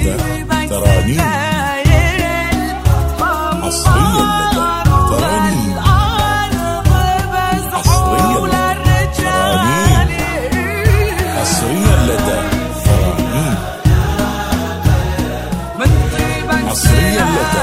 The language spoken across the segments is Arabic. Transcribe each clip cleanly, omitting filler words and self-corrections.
لدى ترانيم. حصريا لدى ترانيم. حصريا لدى ترانيم. حصريا لدى ترانيم. حصريا لدى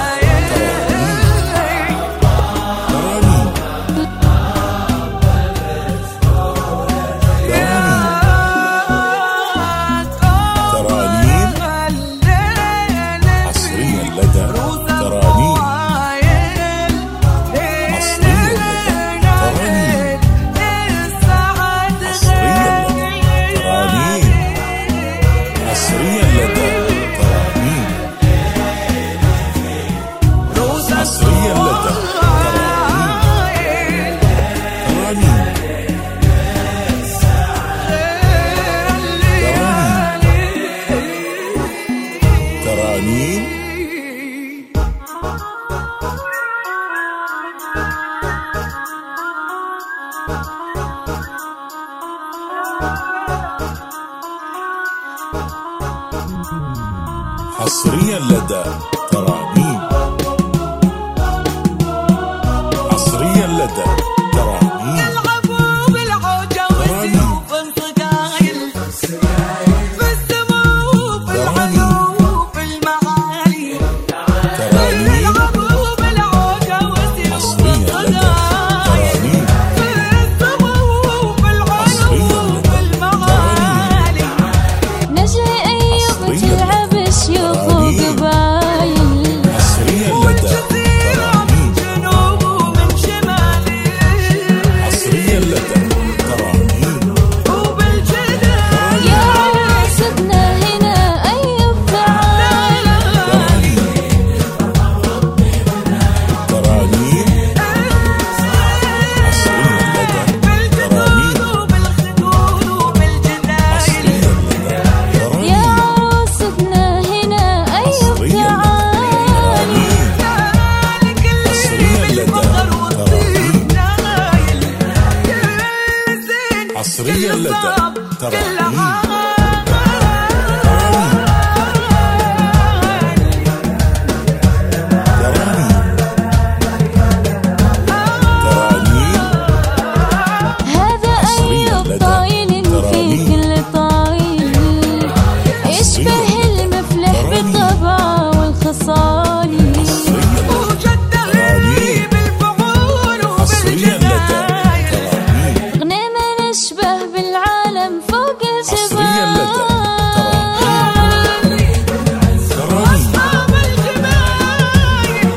حصريا لدى ترانيم. حصريا لدى ترانيم. يلعبوا بالعوجة والسيوف الصقايل في السماء وفي العيوب المعالي. يلعبوا بالعوجة والسيوف الصقايل في السماء وفي العيوب المعالي. نجي أيوب تلعب الشيوخ وقبايل. والجزيرة من جنوب ومن شمالي. حصريا لدى ترانيم. وبالجنان يا عروستنا هنا أيوب تعال. ترانيم. حصريا لدى ترانيم. وبالخدود وبالجنايل. يا عروستنا هنا أيوب تعال. ذلك اللي بالفخر والطيب نايل. يلزين حصريا كل لدى صعب كل ترانيم. عال. هذا أيوب طايل في كل طايل. يشبه المفلح بالطبع والخصال. وجده اللي بالفعول وبالجنايل. غنيمة نشبه بالعالم فوق حصريا لدى الجبال. أصحاب الجمايل.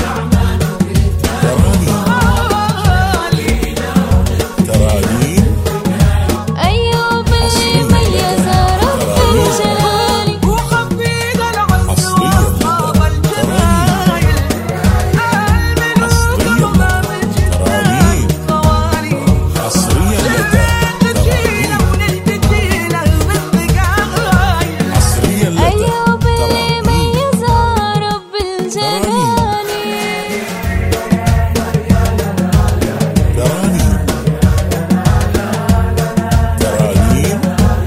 ترانيم. أيوب اللي ميز رب الجلال. وخفيق العز وأصحاب الجمايل. الملوك أمام الجبال خوالي. حصريا لدى تجينا ونلتجينا بالثقايل. حصريا لدى أيوب اللي ميز رب الجلال. ترانيم. ترانيم.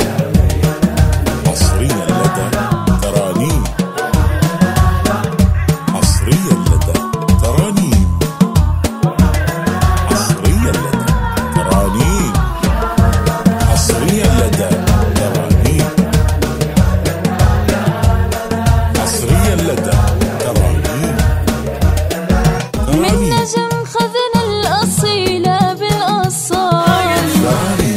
حصريا لدى ترانيم. حصريا لدى ترانيم. حصريا لدى ترانيم. حصريا لدى ترانيم. حصريا لدى ترانيم. من نجم خذنا الأصيلة بالأصال.